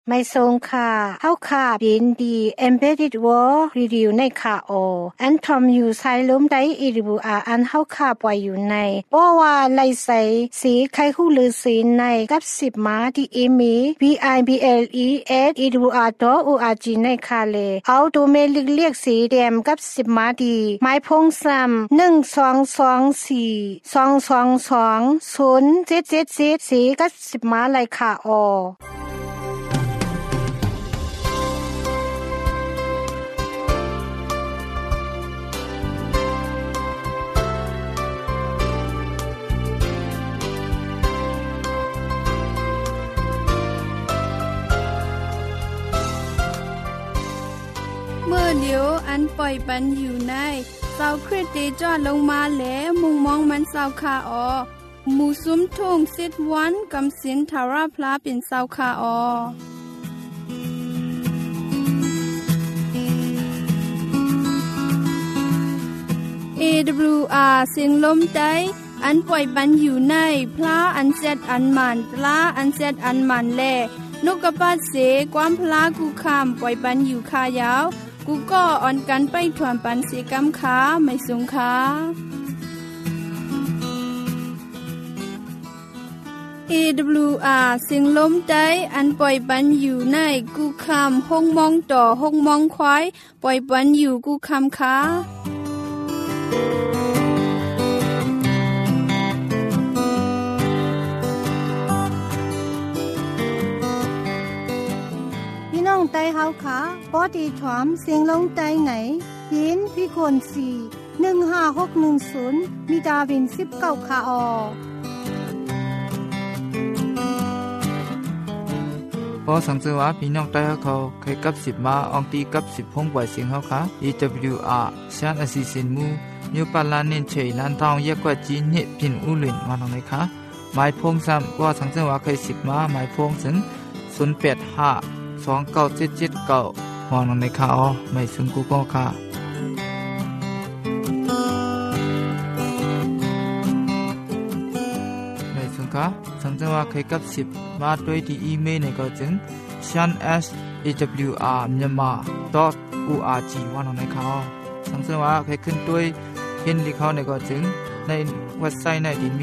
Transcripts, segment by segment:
ไม่ทรงค่ะเฮาค่ะยินดี Embedded World Review ในค่ะอันทอมอยู่ไซลมได้อีริบูอันเฮาค่ะปล่อยอยู่ในบ่ว่าไลใสสีไข่ฮู้ลือสีในกับ10มาที่อีมี bibles@iribua.org ในค่ะเลเอาดูเมลิกเรียกสีแดมกับ10มาดีไม้พงซ้ำ1224 222 0777สีกับ10มาเลยค่ะเมื่อเดียวอันปล่อยปันอยู่ในเสาคริสติจอดลงมาแล้วมุงมองมันเสาคาหมู่ซุ้มทุ่งซิดวันกำสินทาราพลาเป็นเสาคาAWR เสียงลมใจอันปล่อยปันอยู่ในพระอันเซตอันมันปลาอันเซตอันมันแลนกกระปาดเสความพลากูคำปล่อยปันอยู่คายาวกูก็อ่อนกันไปถ่วมปันเสกำขาไม่สงขาAWR เสียงลมใจอันปล่อยปันอยู่ในกูคำห้องมองต่อห้องมองควายปล่อยปันอยู่กูคำขาน้องไต้เฮาค่ะปอดีถวมเสียงลงไต้ไหนยินพี่คน4 15610มีดาวิน19ค่ะพอสังเกตว่าพี่น้องไต้เขาเคยกับ10มาอองตีกับ10ห้องบ่อยเสียงเฮาค่ะ EWR ชานอสิสินมูนิวปาลานินเฉยลานทองยะกว่าจีนเฮพินอุลินมาตรงไหนคะหมายพงซ้ำว่าสังเกตว่าเคย10มาหมายพงถึง085297779มองลงในข่าวไม่ซึ่งกูก็ค่ะไม่ซึ่งค่ะสังเกตว่าเคยกับ10มาด้วยที่อีเมลในก็จึง shan@awr.myanmar.org ว่าลงในข่าวสังเกตว่าเคยขึ้นด้วยเห็นที่เขาในก็จึงในเว็บไซต์ในที่มี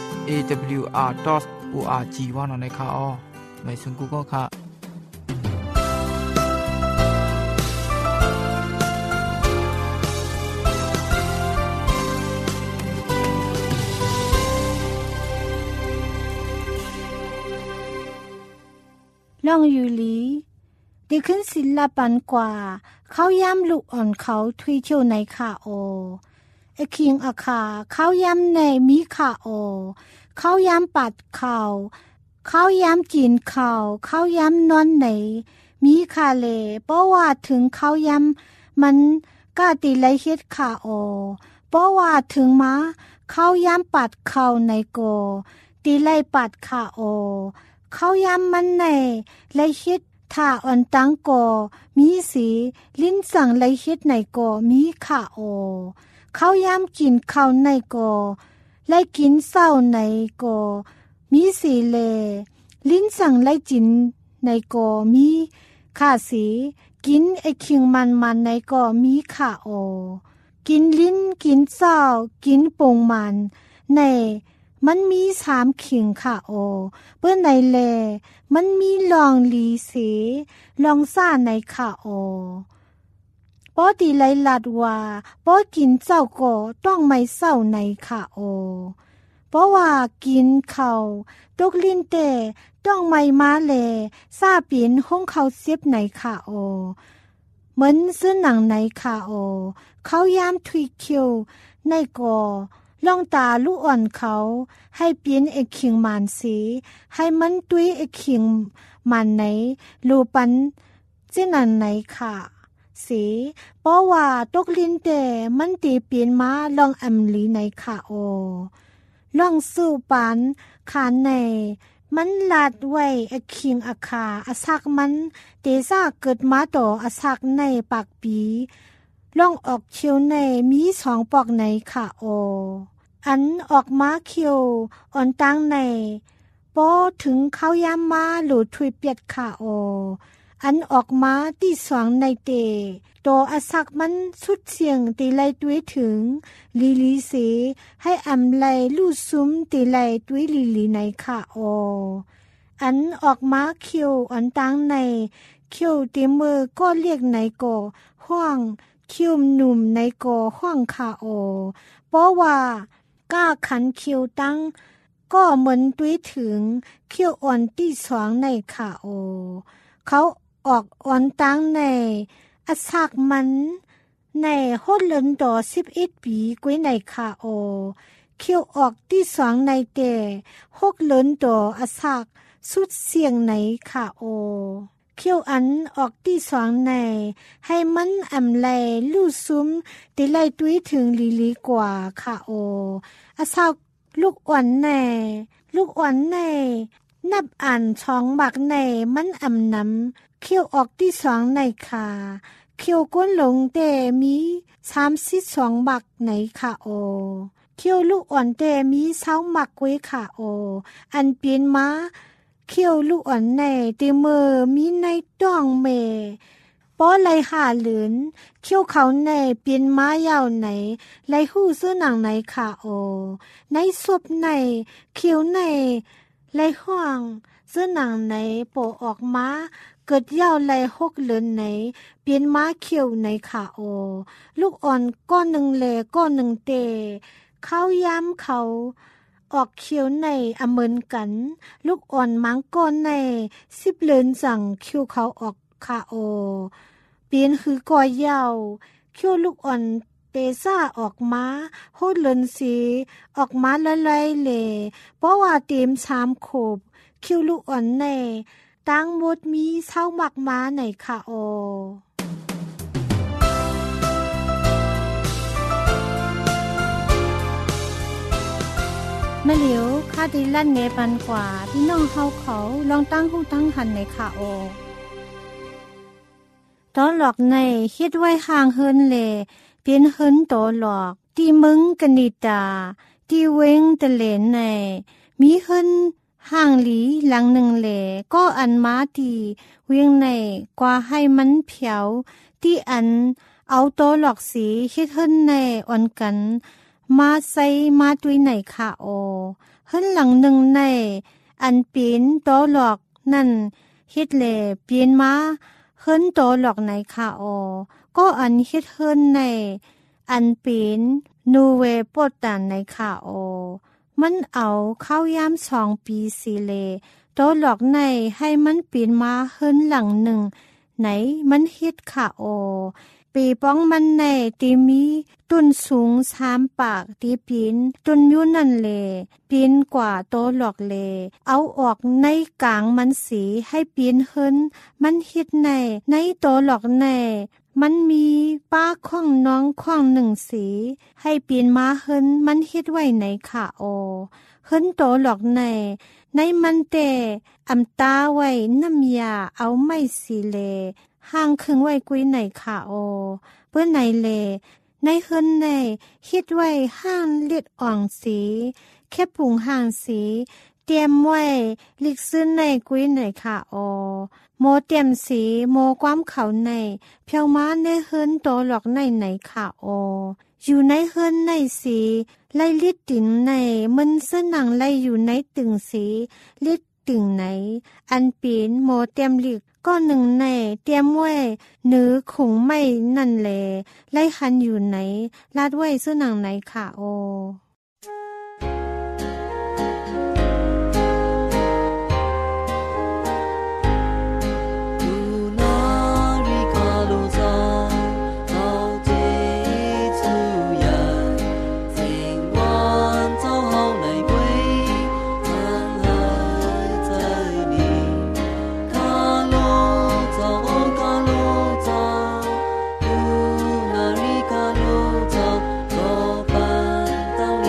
awr.org ว่าลงในข่าวไม่ซึ่งกูก็ค่ะล่องยูลีดีขึ้นศิลปันกว่าเขาย้ำลูกอ่อนเขาทุยเที่ยวในขาไอคิงอาคาเขาย้ำในมีขาเขาย้ำปัดเขาย้ำจีนเขาย้ำนอนไหนมีขาเลเพราะว่าถึงเขาย้ำมันกาติไลเฮ็ดขาเพราะว่าถึงมาเขาย้ำปัดเขาในโกตีไลปัดขาเขาย้ำมันในไลเฮ็ดถ้าอ่อนตังโกมีสีลิ้นสั่งไลเฮ็ดในโกมีขาเขาย้ำกินข้าวในโกไลกินเศร้าในโกมีสีเลลิ้นสั่งไลจินในโกมีขาสีกินไอคิงมันในโกมีขากินลิ้นกินเศร้ากินปงมันในมันมี3ขิงค่ะเปิ้นในแลมันมีลองลีสีลองซ่าในค่ะปอดีไลลัดว่าปอกินเจ้าก็ต้องไม่เศร้าในค่ะเพราะว่ากินเขาตกลิ้นแต่ต้องไม่มาแลซาปินห้องเขาเสียบในค่ะเหมือนซื้อหนังในค่ะเขายามทุยเคียวในก่อลองตาลูกอ่อนเขาให้เปลี่ยนไอคิงมันสีให้มันตุ้ยไอคิงมันไหนรูปันเจนันไหนค่ะสีเพราะว่าตกลิ้นแต่มันตีเปลี่ยนมาลองอำลีในค่ะลองสู้ปันขานในมันลาดไว้ไอคิงอาคาอาซักมันเตซ่าเกิดมาต่ออาซักในปากปีล่องออกเคียวในมี2ปอกในค่ะอันออกมาเคียวอ่อนตั้งในปปอถึงเขายามมาหลุดถุยเปียดขาโออันออกมาที่สวงในเตตัวอสักมันสุดเสียงตีไลด้วยถึงลีลีเสให้อำไลลู่ซุ้มตีไลด้วยลีลีในขาโออันออกมาเขียวอันตังในเขียวตีมือก็เรียกในก่อห้องคิวหนุ่มในก่อห้องขาโอเพราะว่าก้าขันคิวตั้งก็เหมือนด้วยถึงคิวอ่อนที่สองในขาโอเขาออกอ่อนตั้งในอสักมันในโฮดเลินดอ11 ปีกุ้ยในขาโอคิวออกที่สองในเตหกเลินดออสักสุดเสียงในขาโอเขียวอันออกที่สองในให้มันอำไลลู่ซุ้มติไลตุ้ยถึงลีกว่าค่ะโออาสาวลูกอ่อนในนับอ่านช่องบักในมันอำนำเขียวออกที่สองในค่ะเขียวก้นหลงเตมี32 บักในค่ะโอเขียวลูกอ่อนเตมี20 บักไว้ค่ะโออันเปลี่ยนมาเขียวลูกอ่อนในตีมือมีในต้องเมป้อไลหาเหลืนเขียวเขาในเปลี่ยนม้ายาวไหนไลหู้ซื้อหนังไหนค่ะโอในศพในเขียวในไลห่วงซื้อหนังไหนโปออกมาเกิดยาวไล6 เหลืนไหนเปลี่ยนม้าเขียวในค่ะโอลูกอ่อนก้อนหนึ่งเลก้อนหนึ่งเตเข้าย้ำเขาออกเขียวในอเมินกันลูกอ่อนมังก้อนใน10 เหลืนสั่งคิวเขาออกคาโอเปลี่ยนคือกอยาวคิวลูกอ่อนเตซ่าออกมาโหดเหลืนสีออกมาลอยๆเลยเพราะว่าเต็ม3 ขบคิวลูกอ่อนในตั้งหมดมี20 บักม้าในคาโอมะเหลียวข้าดีลั่นเนปันกว่าพี่น้องเฮาเขาลองตั้งหูตั้งหันในขาโอตอหลอกในคิดไว้ห่างเฮินเลเปลี่ยนเฮินตอหลอกที่มึงกนิตาที่เวงตะเลนในมีเฮินห่างหลีหลังหนึ่งเลก็อันมาที่เวียงในกว่าให้มันเผียวที่อันเอาตอหลอกสีคิดเฮินในอ่อนกันมาใส่มาตุยไหนค่ะโอเฮิรนหลังหนึ่งในอันเปลี่ยนโตหลอกนั่นเฮ็ดแลเปลี่ยนมาเฮิรนโตหลอกไหนค่ะโอก็อันเฮ็ดเฮิรนในอันเปลี่ยนนูเวโปตันในค่ะโอมันเอาเข้ายาม2 ปีสิเลโตหลอกในให้มันเปลี่ยนมาเฮิรนหลังหนึ่งไหนมันเฮ็ดค่ะโอปีป้องมันในตีมีต้นสูง3 ปากตีปีนต้นอยู่นั่นเลปีนกว่าโตหลอกเลเอาออกในกลางมันสีให้ปีนเฮินมันฮิดในโตหลอกในมันมีป้าข้องน้องข้อง1 สีให้ปีนมาเฮินมันฮิดไว้ในขาโอเฮินโตหลอกในมันเตอำตาไว้น้ำยาเอาไม่สีเลห่างครึ่งไว้กุยไหนค่ะโอเพื่อไหนเลในเฮิรนในฮิดไว้ห้างเลียดอ่องสีแค่ปุงห่างสีเตรียมไว้ลิกซื้อในกุยไหนค่ะโอโมเตรียมสีโมความเขาในเพียวม้าในเฮิรนโตหลอกในค่ะโออยู่ในเฮิรนในสีไล่ลิดติ่งในมันเสื้อหนังไล่อยู่ในตึงสีลิดตึงไหนอันปีนโมเตรียมลิกก็หนึ่งในเตรียมไว้เนื้อคงไม่นั่นแลไล่คันอยู่ไหนลาดไว้เสื้อหนังไหนค่ะโอเ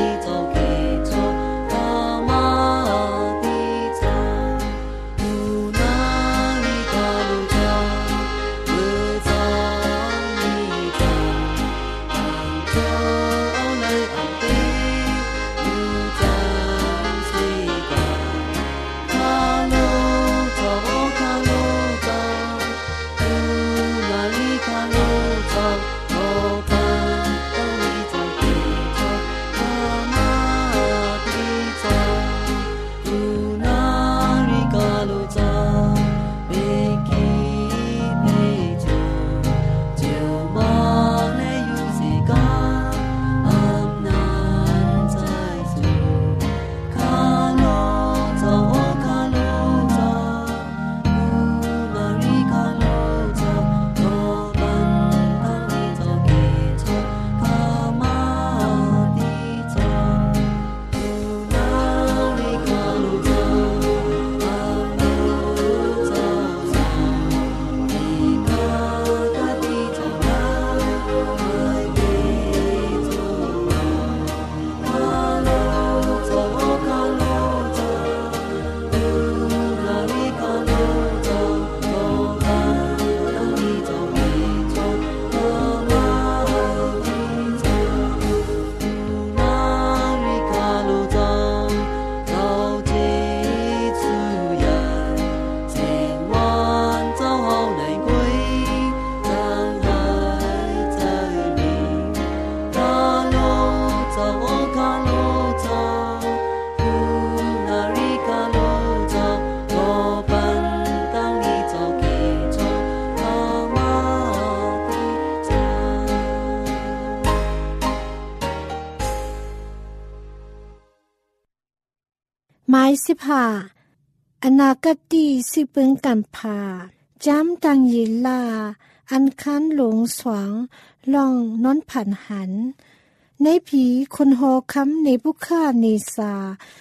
15อนาคติสิเปิงกันพาจำตังยิลาอันคันหลงสวงลองนอนผันหันในผีคนหอคำในบุค่าเนสา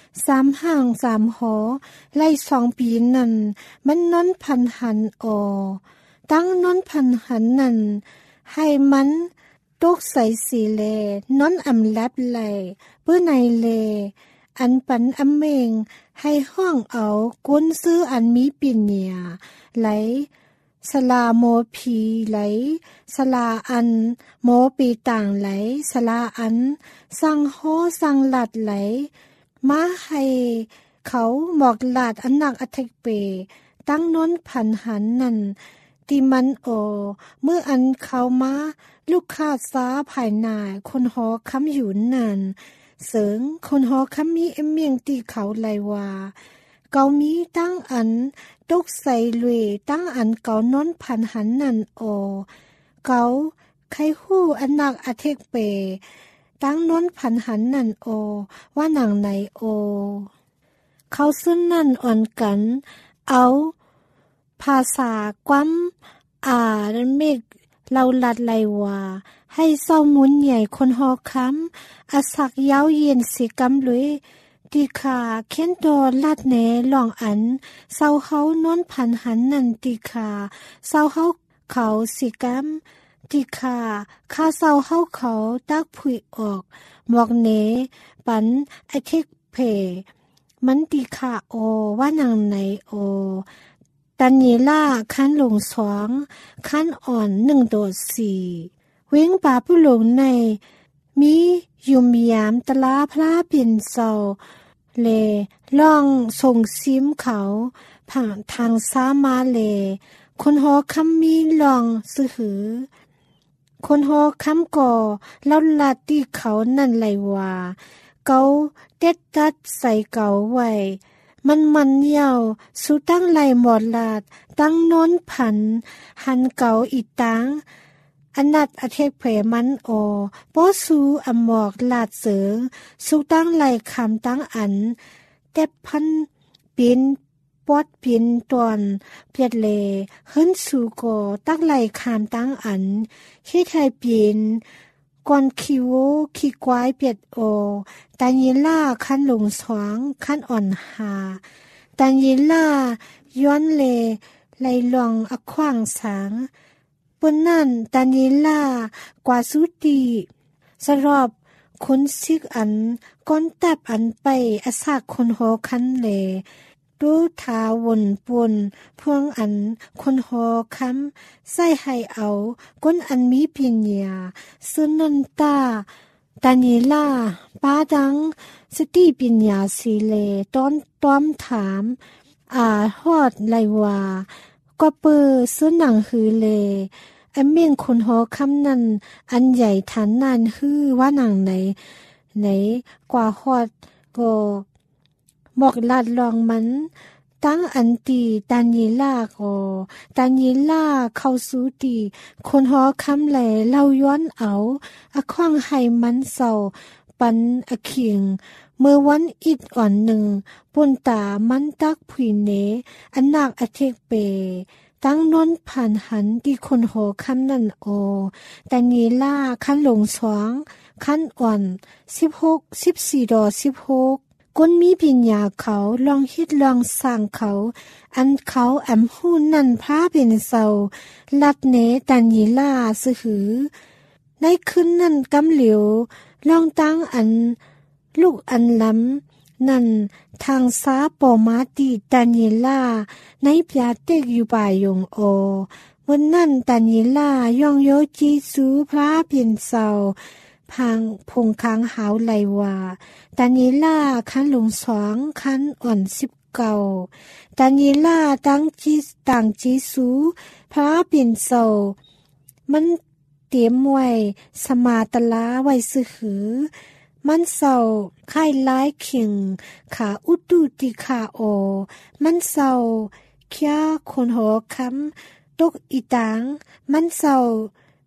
3ห่าง3หอไล่2ปีนั่นมันนอนผันหันตั้งนอนผันหันนั่นให้มันตกใส่สีเลนอนอำแลบไหลเพื่อในเลอันปันอำเมงให้ห้องเอาก้นซื้ออันมีปิญญาไหลสลาโมพีไหลสลาอันโมปีต่างไหลสลาอันสังโหสังหลัดไหลมาให้เขาหมอกหลาดอันหนักอธิกเปตั้งน้นผันหันนั่นที่มันเมื่ออันเขามาลูกค้าซ้าภายหน้าคนหอคำอยู่นั่นเสริงคนหอคำมีเมียงตีเขาไหลว่าเกามีตั้งอันตกใส่ลุยตั้งอันเกานอนผันหันนั่นเกาใครหู้อันหนักอธิกเปตั้งนอนผันหันนั่นว่าหนังไหนเขาซึ่งนั่นอ่อนกันเอาภาษาความเมกเราลัดไหลว่าให้เศร้ามุนใหญ่คนหอคำอาศักยาวเย็นสิกำลุยตีขาเข็นโดลัดแหนหลองอันเศร้าเขานอนผันหันนั่นตีขาเศร้าเขาสิกำตีขาข้าเศร้าเขาตักผุยออกหมอกเนปันไอเทกเพมันตีขาว่าหนังไหนตันเยล่าคันหลงสองคันอ่อน1 โดด 4เว้งป่าผู้หลงในมียุมยามตลาพระเปลี่ยนเศร้าเลล่องส่งซิมเขาผ่านทางซ้ามาเลคนหอคำมีลองซื้อหือคนหอคำก่อแล้วลาตีเขานั่นไหลว่าเกาเด็ดตัดใส่เกาไว้มันเยาวสู้ตั้งไหลหมอดลาดตั้งโน้นผันหันเกาอีตังอนัดอเทกเผมันป้อสู้อหมอกลาดเสือสู้ตั้งไหลคำตั้งอันแต่พันปีนปอดปีนตอนเปียดเลขึ้นสู่ก่อตั้งไหลคำตั้งอันขี้ไทยปีนก่อนคิวขี้ควายเปียดตายิล่าคันหลงสวงคันอ่อนหาตายิล่าย้อนเลไหลลองอขวางสางปนนั่นตายิล่ากว่าสุตีสรอบคนซิกอันก้อนตับอันไปอาศักคนหอคันเลดูทาวนปนพวงอันคนหอคำใส่ให้เอาก้นอันมีปิญญาซึ่งนันตาตานีล่าป้าดังสติปิญญาสีเลต้อมถามฮอดไหลว่าก็เปอซึ่งหนังหือเลอันเมียงคนหอคำนั้นอันใหญ่ฐานนานฮือว่าหนังไหนกว่าฮอดก็บอกลาดลองมันตั้งอันตีตานีล่าตานีล่าเข้าสู่ตีคนหอคำแหลเล่าย้อนเอาอขวางให้มันเศร้าปันอเขียงเมื่อวันอิดอ่อนหนึ่งปุ่นตามันตักผุยเนอันนักอเทกเปตั้งนนผ่านหันที่คนหอคำนั่นตานีล่าคันหลงสวงคันอ่อน14 ดอ 16ก้นมีปิญญาเขาลองฮิดลองสร้างเขาอันเขาแอมหูนั่นพาเป็นเศร้าลัดเนตันยิล่าสือหือในคืนนั่นกำเหลียวลองตั้งอันลูกอันล้ำนั่นทางซ้าปอมาตีตันยิล่าในปยาเต็กอยู่ป่ายงวันนั่นตันยิล่าย่องโยจีสูพระเป็นเศร้าพังพงค้างหาวไหลว่าตานีล่าคันหลงสองคันอ่อน19ตานีล่าต่างจีสูพระปิ่นเศร้ามันเตรียมไว้สมาตลาไว้ซื้อหือมันเศร้าค่ายร้ายเข่งขาอุดดูติขามันเศร้าแค่คนหอคำตกอีตังมันเศร้า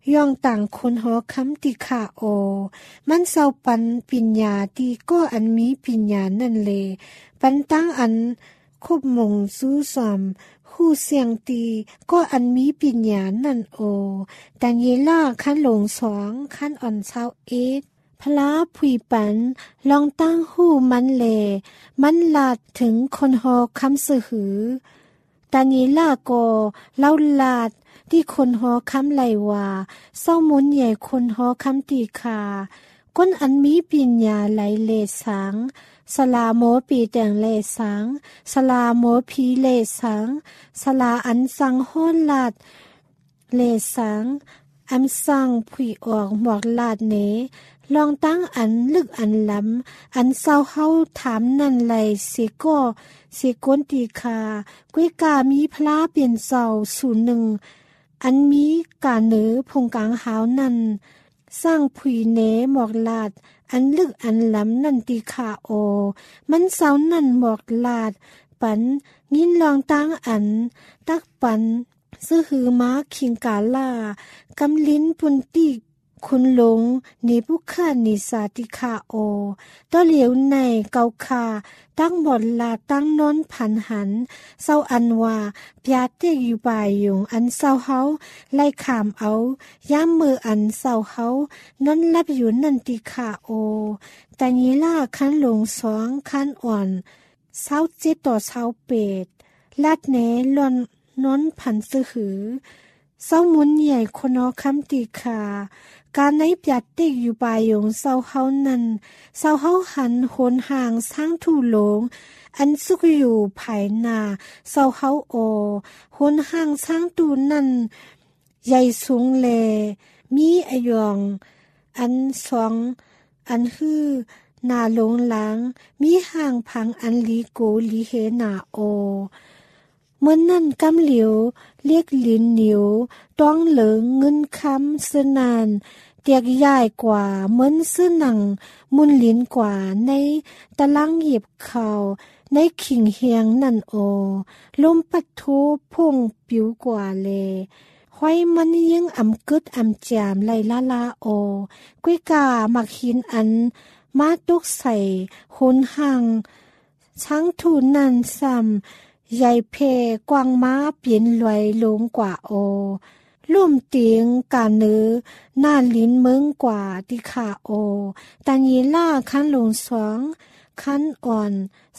ย่องต่างคนหอคำติขาโอมันเศร้าปันปิญญาตีก็อันมีปิญญานั่นเลปันตั้งอันคบมงสู้สอมคู่เสียงตีก็อันมีปิญญานั่นโอแต่เยล่าคันหลงสองคันอ่อนเศร้าเอ็ดพลาผุยปันลองตั้งหูมันเลมันลาดถึงคนหอคำสื่อหือตานีล่าโกเล่าลาดที่คนหอคำไหลว่าเศร้ามุนใหญ่คนหอคำตีคาก้นอันมีปิญญาไหลเลสังสลาโมปีแต่งเลสังสลาโมพีเลสังสลาอันสังห้อนลาดเลสังอันสังผุยออกหมอกลาดเนลองตั้งอันลึกอันล้ำอันเศร้าเฮาถามนั่นไหลเสก็เสก้นตีคาก้วยกามีพลาเปลี่ยนเศร้าสู่หนึ่งอันมีกาเหนือพงกลางหาวนั่นสร้างผุยเนหมอกลาดอันลึกอันล้ำนั่นตีคาโอมันเศร้านั่นหมอกลาดปันยินลองตั้งอันตักปันซื้อหือม้าคิงกาล่ากำลิ้นปุนตีคุณหลงนิบุคานิสาติคาโอต้อเหลียวในเกาคาตั้งบอดลาตั้งนอนผันหันเศร้าอันว่าปยาเตกอยู่บ่ายยงอันเศร้าเฮาไล่ขามเอาย่ามมืออันเศร้าเฮานอนรับอยู่นันติคาโอแต่ยีล่าคันหลงสองคันอ่อนเศร้าเจต่อเศร้าเป็ดลาดเนลอนนอนผันซื้อหือเศร้ามุนใหญ่คนอคำตีคาการในปยัดติกอยู่บ่ายยงเศร้าเฮานั้นเศร้าเฮาหันโหนห่างสร้างถูหลงอันสุกอยู่ภายหน้าเศร้าเฮาโอโหนห่างสร้างตูนั้นใหญ่สูงแลมีอายองอันสองอันฮือหน้าหลงหลังมีห่างพังอันลีโกลีเฮนาโอเมื่อนั่นกำเหลียวเรียกลิ้นเหนียวต้องเหลืองเงินคำซื้อนานเตียกใหญ่กว่าเหมือนซื้อหนังมุนลิ้นกว่าในตะลังหยิบเข่าในขิงเฮียงนั่นโอลมปัดโทพงปิวกว่าเลห้อยมันยังอ่ำกึดอ่ำจามไลลาลาโอก้วยกามักหินอันมาตุกใส่โหนห่างช้างทูนันซ้ำใหญ่เพกวางม้าเปลี่ยนลอยลงกว่าโอลุ่มเตียงกาเนื้อหน้าลิ้นเมืองกว่าติขาโอตันยีล่าคันลงสองคันอ่อน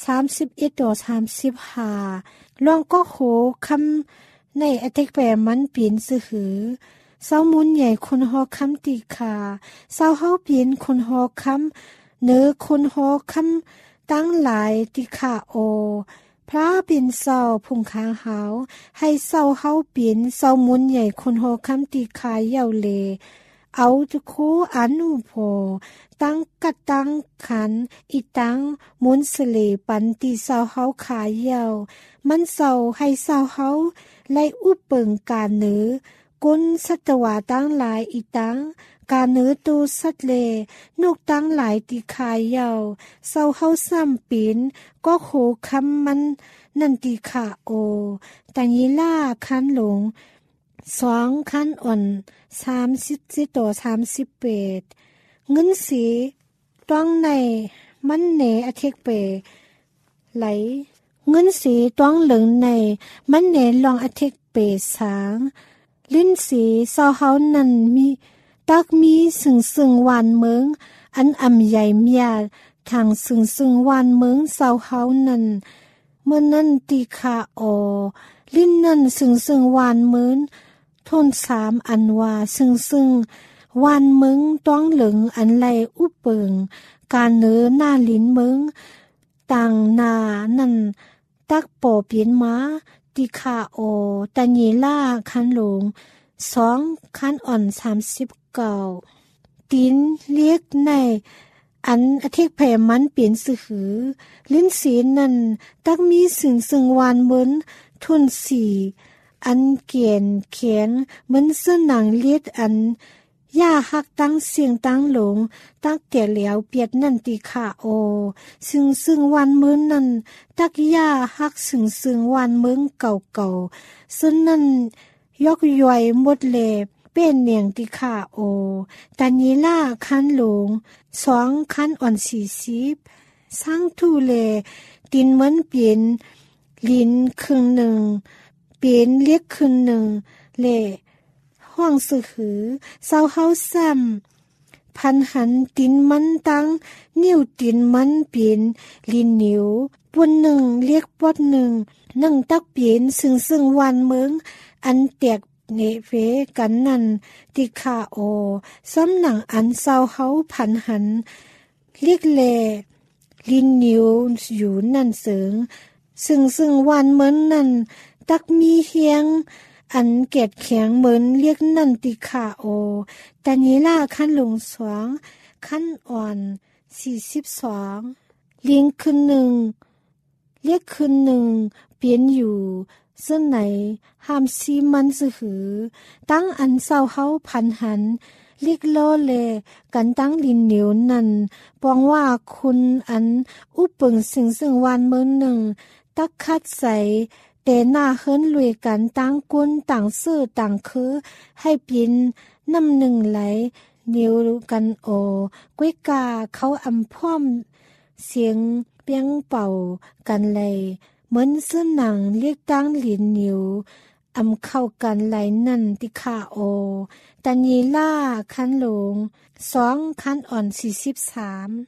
31ต่อ35ลองก็โหคำในอเทกแปมันเปลี่ยนซื้อหือเศร้ามุนใหญ่คนหอคำติขาเศร้าเฮาเปลี่ยนคนหอคำเนื้อคนหอคำตั้งหลายติขาโอพระเป็นเศร้าพุงค้างหาวให้เศร้าเฮาเปลี่ยนเศร้ามุนใหญ่คนหอคำตีคายเยาเลเอาทุกโคอันุโพตั้งกัดตั้งขันอีตั้งมุนสเลปันตีเศร้าเฮาขายเยามันเศร้าให้เศร้าเฮาไล่อุปเปิงการเนื้อกุนสัตวาตั้งหลายอีตั้งการเนื้อตูสัตเลนกตั้งหลายตีคายเยาเศร้าเฮาซ้ำปีนก็โขคำมันนันติขาโอแต่ยีล่าคันหลงสองคันอ่อน37ต่อ38เงินสีต้องในมันเนอเทกเปไหลเงินสีต้องเหลืองในมันเนลองอเทกเปสางลิ้นสีเศร้าเฮานั้นมีตักมีซึ่งวานเมืองอันอ่ำใหญ่เมียทางซึ่งวานเมืองเศร้าเฮานั้นเมื่อนั้นตีขาโอลิ้นนั้นซึ่งวานเมืองทน3อันว่าซึ่งวานเมืองต้องเหลืองอันไหลอุเปิงการเนื้อหน้าลิ้นเมืองต่างนานั่นตักปอเปลี่ยนมาตีขาโอตันยีล่าคันหลง2คันอ่อน39ตีนเรียกในอันอเทกแผ่มันเปลี่ยนสื่อหือลิ้นสีนั่นตักมีซึ่งวานเหมือนทุน4อันเกียนเขียนเหมือนเสื้อหนังเลียดอันย่าหักตั้งเสียงตั้งหลงตักเตี่ยเหลียวเปียดนั่นตีขาโอซึ่งวันเหมือนนั่นตักย่าหักซึ่งวันเมืองเก่าซึ่งนั่นยกย่อยหมดเลยเป็นเนียงติค่าโอตานีล่าคันหลง2คันอ่อน40สังทูเลตินเหมือนเปลี่ยนลิ้นครึ่งหนึ่งเปลี่ยนเรียกครึ่งหนึ่งเลห้องสือหือเศร้าเฮาซ้ำพันหันตินมันตั้งนิ้วตินมันเปลี่ยนลิ้นนิ้วปนหนึ่งเรียกปดหนึ่งนึ่งตักเปลี่ยนซึ่งวันเมืองอันแตกเนเวกันนั่นติคาโอซ้ำหนังอันเศร้าเฮาพันหันเรียกแลลิ้นนิ้วอยู่นั่นเสิงซึ่งวันเหมือนนั่นตักมีเฮียงอันเกตแข็งเหมือนเรียกนั่นติคาโอแต่นี้ล่าขั้นลง2ขั้นอ่อน42ลิงขึ้นหนึ่งเรียกขึ้นหนึ่งเปลี่ยนอยู่ซึ่งไหนห้ามซีมันสือหือตั้งอันเศร้าเฮาพันหันเรียกโลเลกันตั้งลินเหนียวนั่นปองว่าคุณอันอุปเปิงซึ่งวันเมื่อหนึ่งตักคัดใสแต่หน้าเฮิรนรวยกันต่างกุนต่างซื้อต่างคือให้ปินน้ำหนึ่งไหลเหนียวกันโอก้วยกาเขาอำพร้อมเสียงเปียงเป่ากันเลยเหมือนเสื้อหนังเรียกตั้งหลินเหนียวอำเข้ากันไหลนั่นติคาโอตานีล่าคันหลง2คันอ่อน43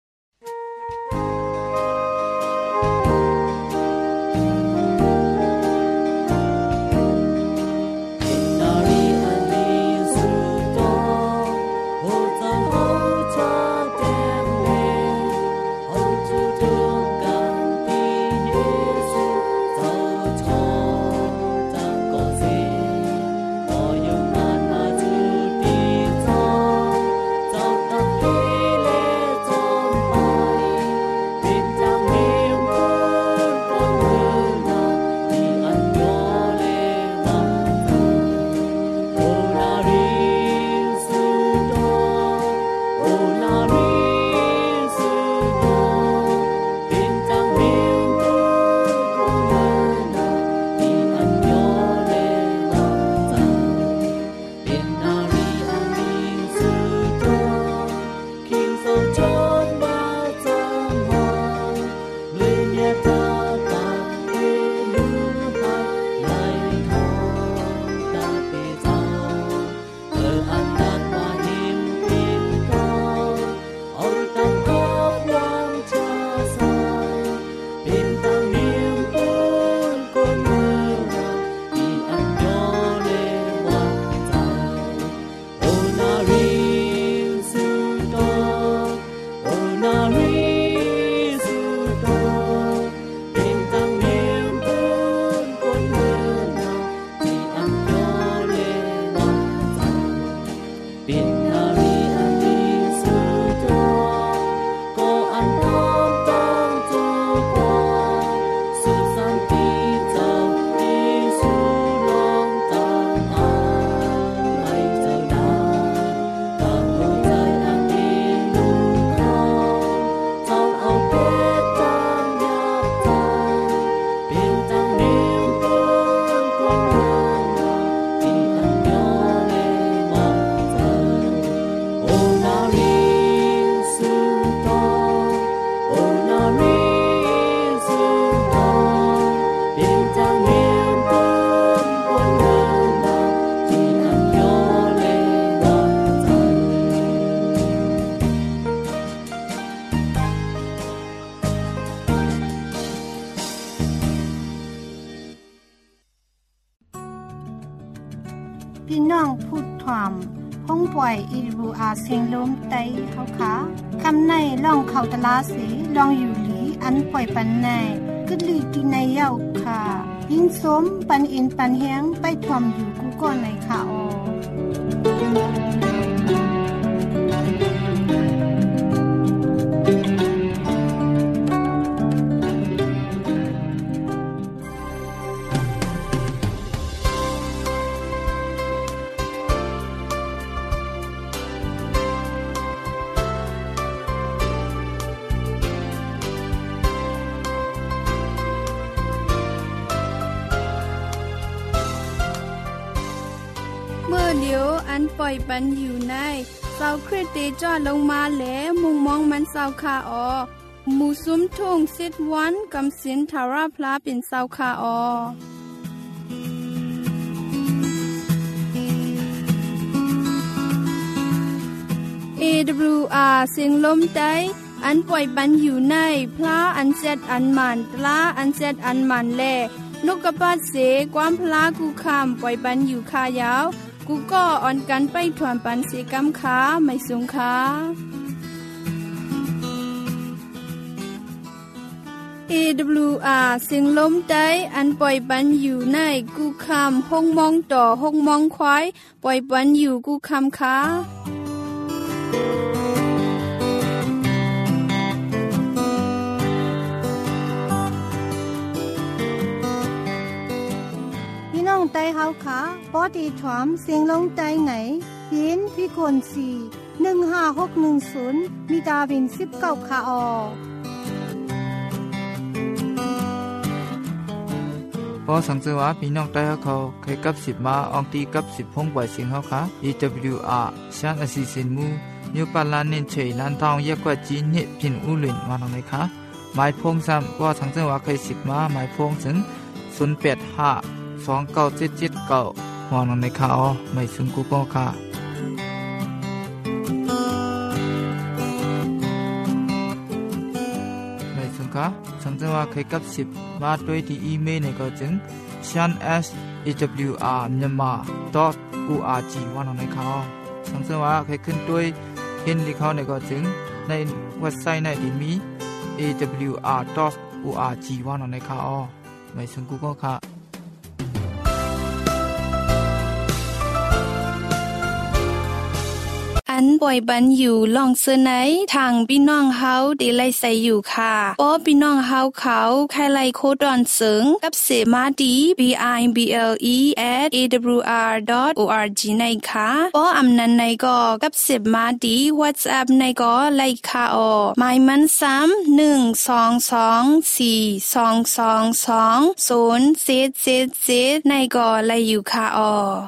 พี่น้องพูดความพ้องป่วยอีรูอาเสียงลมไตเฮาค่ะคำในล่องเขาตลาสีลองอยู่หลีอันป่วยปันในกึดลีตีในเย้าค่ะยิ่งสมปันอินปันแหงไปทอมอยู่กูก่อนในค่ะอเมื่อเดียวอันปล่อยปันอยู่ในเสาคริสเตจอดลงมาแหลมุงมองมันเสาคาออหมู่ซุ้มทุ่งซิดวันกำสินทาราพลาเป็นเสาคาออAWR เสียงลมใจอันปล่อยปันอยู่ในพระอันเซตอันมันตลาอันเซตอันมันแลนกกระปาดเสความพลากูคำปล่อยปันอยู่คายาวกูก็อ่อนกันไปถวนปันเสกำขาไม่สูงขาAWR เสียงลมใจอันปล่อยปันอยู่ในกูคำห้องมองต่อห้องมองควายปล่อยปันอยู่กูคำขาน้องไต้เฮาขาปอดีถวมเสียงลงใจไหนยินพี่คน4156110มีดาวิน19คาออพอสังเกตว่าพี่น้องไต้เขาเคยกับ10มาอองตีกับ10พงบ่อยเสียงเฮาค่ะ AWR ชานอสิสินมูนิวปาลานินเฉยลานทองยะกว่าจีนิพินอุลินมาหน่อยค่ะหมายพงซ้ำพอสังเกตว่าเคย10มาหมายพงถึง085297779มองในข่าวไม่ซึ่งกูก็ค่ะไม่ซึ่งค่ะสังเกตว่าเคยกับ10มาด้วยที่อีเมลในก็จึง shanshawr.myanmar.org ว่าในข่าวสังเกตว่าเคยขึ้นด้วยเห็นที่เขาในก็จึงในเว็บไซต์ในที่มี awr.org ว่าในข่าวไม่ซึ่งกูก็ค่ะอันป่อยบันอยู่ลองเสอไหนทางพี่น้องเฮาได้ไล่ใส่อยู่ค่ะป้อพี่น้องเฮาเขาใครไล่โคดอนเสิงกับเสมาดี bible@awr.org ในค่ะป้ออำนันในก็กับเสมาดี WhatsApp ในก็ไล่ค่ะออหมายมันซ้ำ1224222 077ในก็ไล่อยู่ค่ะออ